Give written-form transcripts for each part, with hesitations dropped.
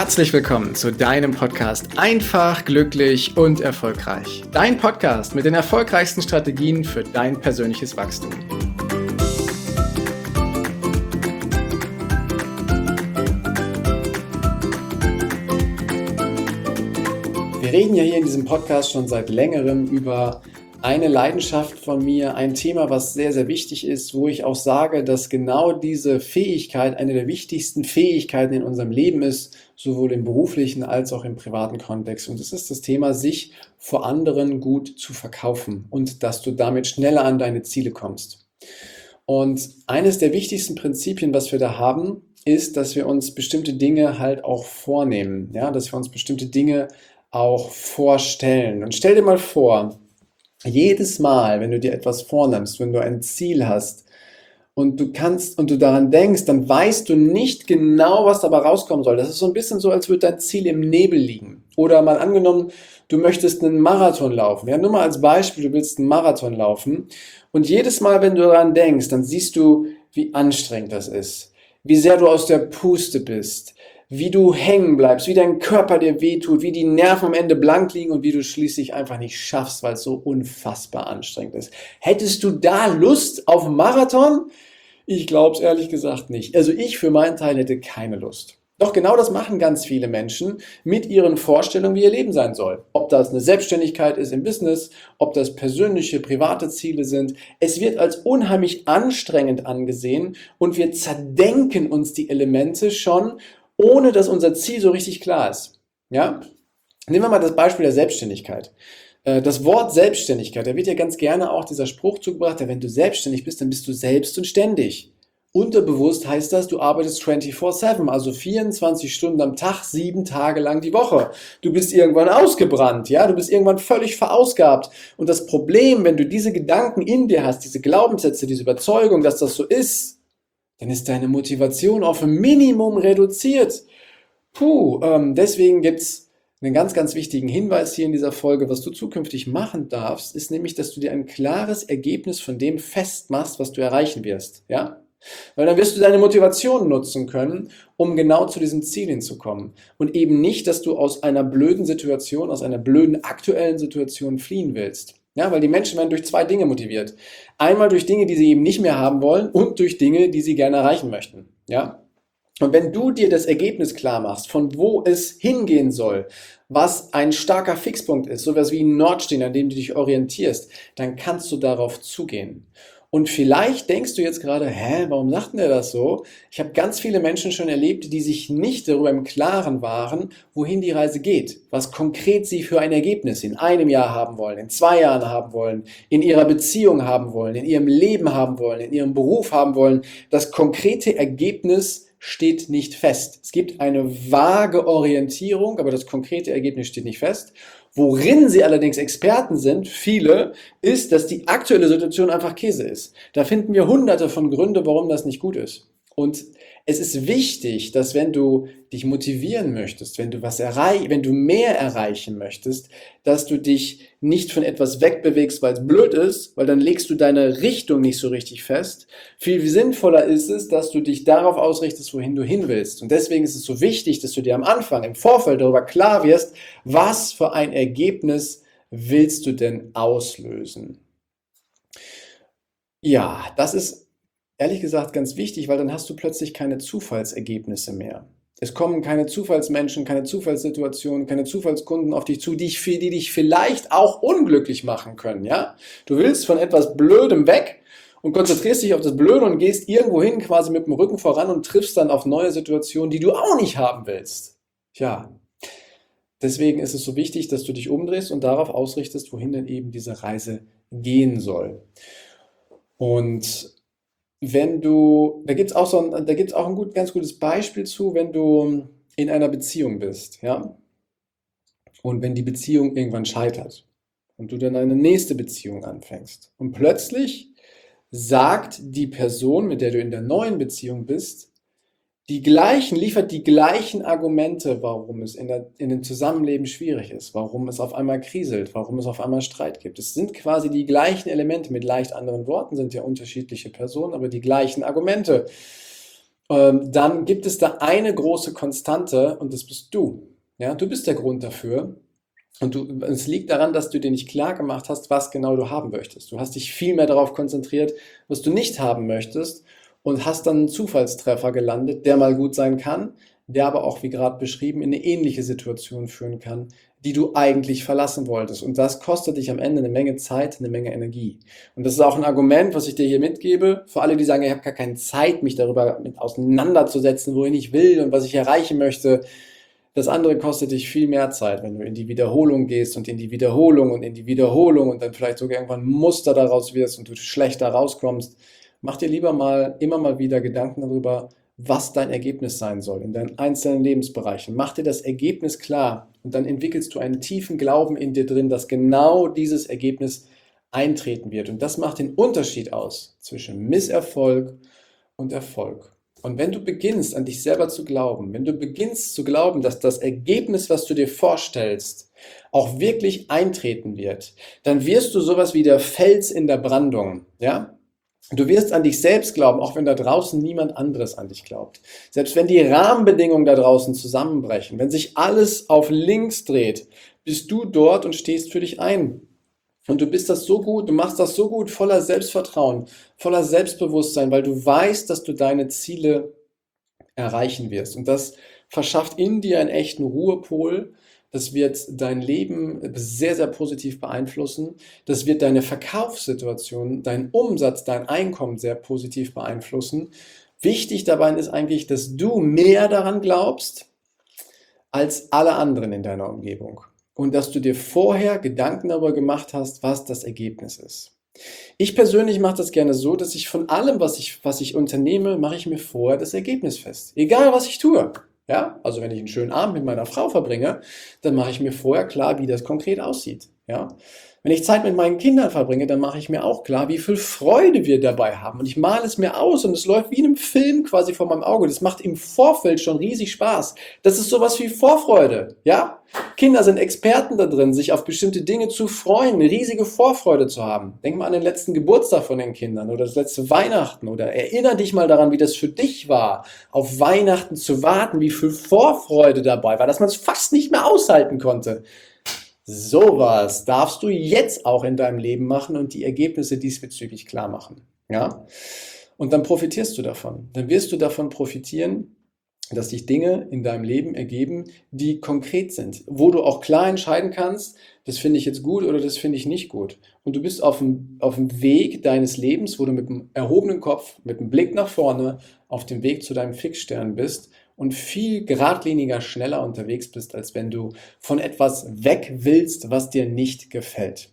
Herzlich willkommen zu deinem Podcast Einfach, glücklich und erfolgreich. Dein Podcast mit den erfolgreichsten Strategien für dein persönliches Wachstum. Wir reden ja hier in diesem Podcast schon seit längerem über eine Leidenschaft von mir, ein Thema, was sehr, sehr wichtig ist, wo ich auch sage, dass genau diese Fähigkeit eine der wichtigsten Fähigkeiten in unserem Leben ist, sowohl im beruflichen als auch im privaten Kontext. Und es ist das Thema, sich vor anderen gut zu verkaufen und dass du damit schneller an deine Ziele kommst. Und eines der wichtigsten Prinzipien, was wir da haben, ist, dass wir uns bestimmte Dinge halt auch vornehmen, ja, dass wir uns bestimmte Dinge auch vorstellen. Und stell dir mal vor, jedes Mal, wenn du dir etwas vornimmst, wenn du ein Ziel hast und du daran denkst, dann weißt du nicht genau, was dabei rauskommen soll. Das ist so ein bisschen so, als würde dein Ziel im Nebel liegen. Oder mal angenommen, du möchtest einen Marathon laufen. Ja, nur mal als Beispiel, du willst einen Marathon laufen und jedes Mal, wenn du daran denkst, dann siehst du, wie anstrengend das ist, wie sehr du aus der Puste bist, wie du hängen bleibst, wie dein Körper dir wehtut, wie die Nerven am Ende blank liegen und wie du schließlich einfach nicht schaffst, weil es so unfassbar anstrengend ist. Hättest du da Lust auf einen Marathon? Ich glaube es ehrlich gesagt nicht. Also ich für meinen Teil hätte keine Lust. Doch genau das machen ganz viele Menschen mit ihren Vorstellungen, wie ihr Leben sein soll. Ob das eine Selbstständigkeit ist im Business, ob das persönliche, private Ziele sind. Es wird als unheimlich anstrengend angesehen und wir zerdenken uns die Elemente schon, ohne dass unser Ziel so richtig klar ist. Ja? Nehmen wir mal das Beispiel der Selbstständigkeit. Das Wort Selbstständigkeit, da wird ja ganz gerne auch dieser Spruch zugebracht, wenn du selbstständig bist, dann bist du selbst und ständig. Unterbewusst heißt das, du arbeitest 24/7, also 24 Stunden am Tag, 7 Tage lang die Woche. Du bist irgendwann ausgebrannt, ja, du bist irgendwann völlig verausgabt. Und das Problem, wenn du diese Gedanken in dir hast, diese Glaubenssätze, diese Überzeugung, dass das so ist, dann ist deine Motivation auf ein Minimum reduziert. Deswegen gibt es einen ganz, ganz wichtigen Hinweis hier in dieser Folge. Was du zukünftig machen darfst, ist nämlich, dass du dir ein klares Ergebnis von dem festmachst, was du erreichen wirst. Ja? Weil dann wirst du deine Motivation nutzen können, um genau zu diesem Ziel hinzukommen. Und eben nicht, dass du aus einer blöden Situation, aus einer blöden aktuellen Situation fliehen willst. Ja, weil die Menschen werden durch 2 Dinge motiviert. Einmal durch Dinge, die sie eben nicht mehr haben wollen und durch Dinge, die sie gerne erreichen möchten. Ja? Und wenn du dir das Ergebnis klar machst, von wo es hingehen soll, was ein starker Fixpunkt ist, sowas wie ein Nordstern, an dem du dich orientierst, dann kannst du darauf zugehen. Und vielleicht denkst du jetzt gerade, warum sagt denn der das so? Ich habe ganz viele Menschen schon erlebt, die sich nicht darüber im Klaren waren, wohin die Reise geht, was konkret sie für ein Ergebnis in einem Jahr haben wollen, in 2 Jahren haben wollen, in ihrer Beziehung haben wollen, in ihrem Leben haben wollen, in ihrem Beruf haben wollen. Das konkrete Ergebnis steht nicht fest. Es gibt eine vage Orientierung, aber das konkrete Ergebnis steht nicht fest. Worin sie allerdings Experten sind, viele, ist, dass die aktuelle Situation einfach Käse ist. Da finden wir hunderte von Gründen, warum das nicht gut ist. Und es ist wichtig, dass wenn du dich motivieren möchtest, wenn du mehr erreichen möchtest, dass du dich nicht von etwas wegbewegst, weil es blöd ist, weil dann legst du deine Richtung nicht so richtig fest. Viel sinnvoller ist es, dass du dich darauf ausrichtest, wohin du hin willst. Und deswegen ist es so wichtig, dass du dir am Anfang, im Vorfeld darüber klar wirst, was für ein Ergebnis willst du denn auslösen. Ja, das ist ehrlich gesagt ganz wichtig, weil dann hast du plötzlich keine Zufallsergebnisse mehr. Es kommen keine Zufallsmenschen, keine Zufallssituationen, keine Zufallskunden auf dich zu, die dich vielleicht auch unglücklich machen können. Ja? Du willst von etwas Blödem weg und konzentrierst dich auf das Blöde und gehst irgendwo hin quasi mit dem Rücken voran und triffst dann auf neue Situationen, die du auch nicht haben willst. Tja, deswegen ist es so wichtig, dass du dich umdrehst und darauf ausrichtest, wohin denn eben diese Reise gehen soll. Und da gibt's auch ein ganz gutes Beispiel zu, wenn du in einer Beziehung bist, ja, und wenn die Beziehung irgendwann scheitert und du dann eine nächste Beziehung anfängst und plötzlich sagt die Person, mit der du in der neuen Beziehung bist, liefert die gleichen Argumente, warum es in dem Zusammenleben schwierig ist, warum es auf einmal kriselt, warum es auf einmal Streit gibt. Es sind quasi die gleichen Elemente, mit leicht anderen Worten, sind ja unterschiedliche Personen, aber die gleichen Argumente. dann gibt es da eine große Konstante und das bist du. Ja, du bist der Grund dafür. Und es liegt daran, dass du dir nicht klar gemacht hast, was genau du haben möchtest. Du hast dich viel mehr darauf konzentriert, was du nicht haben möchtest und hast dann einen Zufallstreffer gelandet, der mal gut sein kann, der aber auch, wie gerade beschrieben, in eine ähnliche Situation führen kann, die du eigentlich verlassen wolltest. Und das kostet dich am Ende eine Menge Zeit, eine Menge Energie. Und das ist auch ein Argument, was ich dir hier mitgebe, für alle, die sagen, ich habe gar keine Zeit, mich darüber mit auseinanderzusetzen, wohin ich will und was ich erreichen möchte. Das andere kostet dich viel mehr Zeit, wenn du in die Wiederholung gehst und in die Wiederholung und in die Wiederholung und dann vielleicht sogar irgendwann ein Muster daraus wirst und du schlechter rauskommst. Mach dir lieber mal immer mal wieder Gedanken darüber, was dein Ergebnis sein soll in deinen einzelnen Lebensbereichen. Mach dir das Ergebnis klar und dann entwickelst du einen tiefen Glauben in dir drin, dass genau dieses Ergebnis eintreten wird. Und das macht den Unterschied aus zwischen Misserfolg und Erfolg. Und wenn du beginnst, an dich selber zu glauben, wenn du beginnst zu glauben, dass das Ergebnis, was du dir vorstellst, auch wirklich eintreten wird, dann wirst du sowas wie der Fels in der Brandung, ja? Du wirst an dich selbst glauben, auch wenn da draußen niemand anderes an dich glaubt. Selbst wenn die Rahmenbedingungen da draußen zusammenbrechen, wenn sich alles auf links dreht, bist du dort und stehst für dich ein. Und du bist das so gut, du machst das so gut, voller Selbstvertrauen, voller Selbstbewusstsein, weil du weißt, dass du deine Ziele erreichen wirst. Und das verschafft in dir einen echten Ruhepol. Das wird dein Leben sehr, sehr positiv beeinflussen. Das wird deine Verkaufssituation, deinen Umsatz, dein Einkommen sehr positiv beeinflussen. Wichtig dabei ist eigentlich, dass du mehr daran glaubst als alle anderen in deiner Umgebung. Und dass du dir vorher Gedanken darüber gemacht hast, was das Ergebnis ist. Ich persönlich mache das gerne so, dass ich von allem, was ich unternehme, mache ich mir vorher das Ergebnis fest. Egal, was ich tue. Ja, also wenn ich einen schönen Abend mit meiner Frau verbringe, dann mache ich mir vorher klar, wie das konkret aussieht. Ja, wenn ich Zeit mit meinen Kindern verbringe, dann mache ich mir auch klar, wie viel Freude wir dabei haben. Und ich male es mir aus und es läuft wie in einem Film quasi vor meinem Auge. Das macht im Vorfeld schon riesig Spaß. Das ist sowas wie Vorfreude. Ja, Kinder sind Experten da drin, sich auf bestimmte Dinge zu freuen, eine riesige Vorfreude zu haben. Denk mal an den letzten Geburtstag von den Kindern oder das letzte Weihnachten oder erinnere dich mal daran, wie das für dich war, auf Weihnachten zu warten, wie viel Vorfreude dabei war, dass man es fast nicht mehr aushalten konnte. Sowas darfst du jetzt auch in deinem Leben machen und die Ergebnisse diesbezüglich klar machen. Ja? Und dann profitierst du davon. Dann wirst du davon profitieren, dass sich Dinge in deinem Leben ergeben, die konkret sind, wo du auch klar entscheiden kannst, das finde ich jetzt gut oder das finde ich nicht gut. Und du bist auf dem Weg deines Lebens, wo du mit einem erhobenen Kopf, mit einem Blick nach vorne auf dem Weg zu deinem Fixstern bist und viel geradliniger, schneller unterwegs bist, als wenn du von etwas weg willst, was dir nicht gefällt.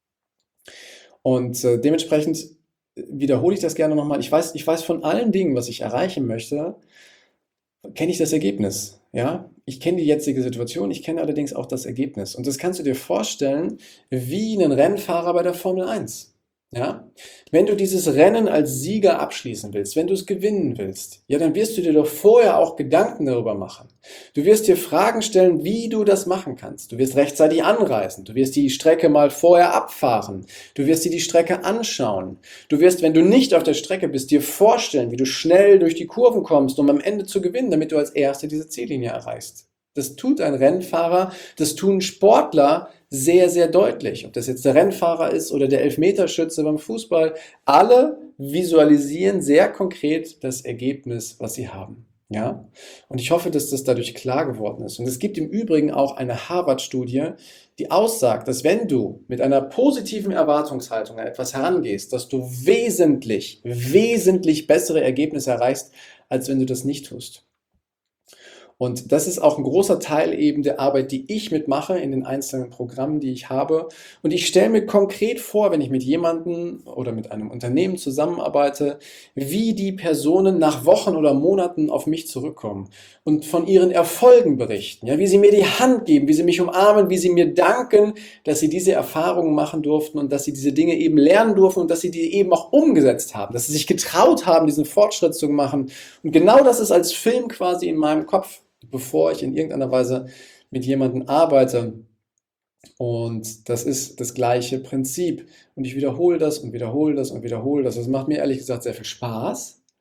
Und dementsprechend wiederhole ich das gerne nochmal. Ich weiß von allen Dingen, was ich erreichen möchte, kenne ich das Ergebnis. Ja, ich kenne die jetzige Situation, ich kenne allerdings auch das Ergebnis. Und das kannst du dir vorstellen wie einen Rennfahrer bei der Formel 1. Ja, wenn du dieses Rennen als Sieger abschließen willst, wenn du es gewinnen willst, ja, dann wirst du dir doch vorher auch Gedanken darüber machen. Du wirst dir Fragen stellen, wie du das machen kannst. Du wirst rechtzeitig anreisen. Du wirst die Strecke mal vorher abfahren. Du wirst dir die Strecke anschauen. Du wirst, wenn du nicht auf der Strecke bist, dir vorstellen, wie du schnell durch die Kurven kommst, um am Ende zu gewinnen, damit du als Erster diese Ziellinie erreichst. Das tut ein Rennfahrer, das tun Sportler sehr, sehr deutlich. Ob das jetzt der Rennfahrer ist oder der Elfmeterschütze beim Fußball, alle visualisieren sehr konkret das Ergebnis, was sie haben. Ja? Und ich hoffe, dass das dadurch klar geworden ist. Und es gibt im Übrigen auch eine Harvard-Studie, die aussagt, dass wenn du mit einer positiven Erwartungshaltung an etwas herangehst, dass du wesentlich, wesentlich bessere Ergebnisse erreichst, als wenn du das nicht tust. Und das ist auch ein großer Teil eben der Arbeit, die ich mitmache in den einzelnen Programmen, die ich habe. Und ich stelle mir konkret vor, wenn ich mit jemandem oder mit einem Unternehmen zusammenarbeite, wie die Personen nach Wochen oder Monaten auf mich zurückkommen und von ihren Erfolgen berichten, ja, wie sie mir die Hand geben, wie sie mich umarmen, wie sie mir danken, dass sie diese Erfahrungen machen durften und dass sie diese Dinge eben lernen durften und dass sie die eben auch umgesetzt haben, dass sie sich getraut haben, diesen Fortschritt zu machen. Und genau das ist als Film quasi in meinem Kopf, bevor ich in irgendeiner Weise mit jemandem arbeite. Und das ist das gleiche Prinzip. Und ich wiederhole das und wiederhole das und wiederhole das. Das macht mir ehrlich gesagt sehr viel Spaß.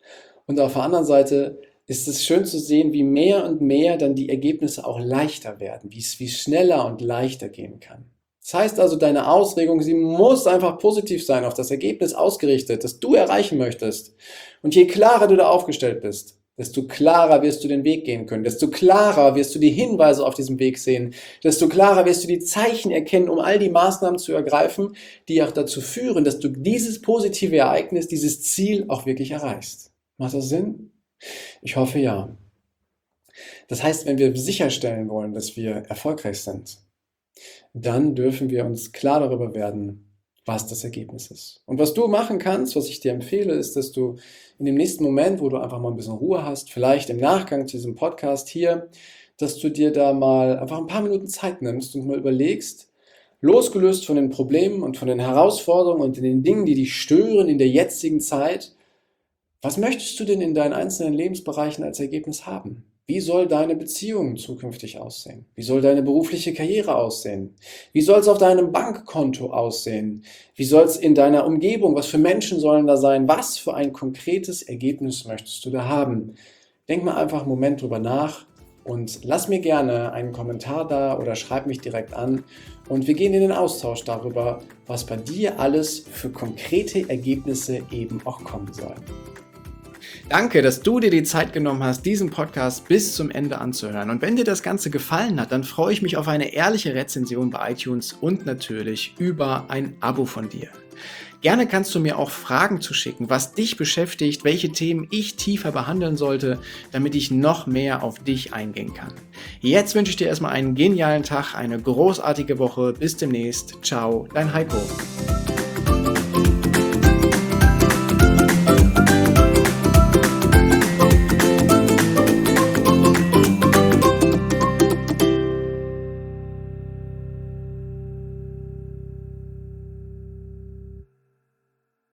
Und auf der anderen Seite ist es schön zu sehen, wie mehr und mehr dann die Ergebnisse auch leichter werden, wie es schneller und leichter gehen kann. Das heißt also, deine Auslegung, sie muss einfach positiv sein, auf das Ergebnis ausgerichtet, das du erreichen möchtest. Und je klarer du da aufgestellt bist, desto klarer wirst du den Weg gehen können, desto klarer wirst du die Hinweise auf diesem Weg sehen, desto klarer wirst du die Zeichen erkennen, um all die Maßnahmen zu ergreifen, die auch dazu führen, dass du dieses positive Ereignis, dieses Ziel auch wirklich erreichst. Macht das Sinn? Ich hoffe ja. Das heißt, wenn wir sicherstellen wollen, dass wir erfolgreich sind, dann dürfen wir uns klar darüber werden, was das Ergebnis ist. Und was du machen kannst, was ich dir empfehle, ist, dass du in dem nächsten Moment, wo du einfach mal ein bisschen Ruhe hast, vielleicht im Nachgang zu diesem Podcast hier, dass du dir da mal einfach ein paar Minuten Zeit nimmst und mal überlegst, losgelöst von den Problemen und von den Herausforderungen und den Dingen, die dich stören in der jetzigen Zeit, was möchtest du denn in deinen einzelnen Lebensbereichen als Ergebnis haben? Wie soll deine Beziehung zukünftig aussehen? Wie soll deine berufliche Karriere aussehen? Wie soll es auf deinem Bankkonto aussehen? Wie soll es in deiner Umgebung, was für Menschen sollen da sein? Was für ein konkretes Ergebnis möchtest du da haben? Denk mal einfach einen Moment drüber nach und lass mir gerne einen Kommentar da oder schreib mich direkt an und wir gehen in den Austausch darüber, was bei dir alles für konkrete Ergebnisse eben auch kommen soll. Danke, dass du dir die Zeit genommen hast, diesen Podcast bis zum Ende anzuhören. Und wenn dir das Ganze gefallen hat, dann freue ich mich auf eine ehrliche Rezension bei iTunes und natürlich über ein Abo von dir. Gerne kannst du mir auch Fragen zuschicken, was dich beschäftigt, welche Themen ich tiefer behandeln sollte, damit ich noch mehr auf dich eingehen kann. Jetzt wünsche ich dir erstmal einen genialen Tag, eine großartige Woche. Bis demnächst. Ciao, dein Heiko.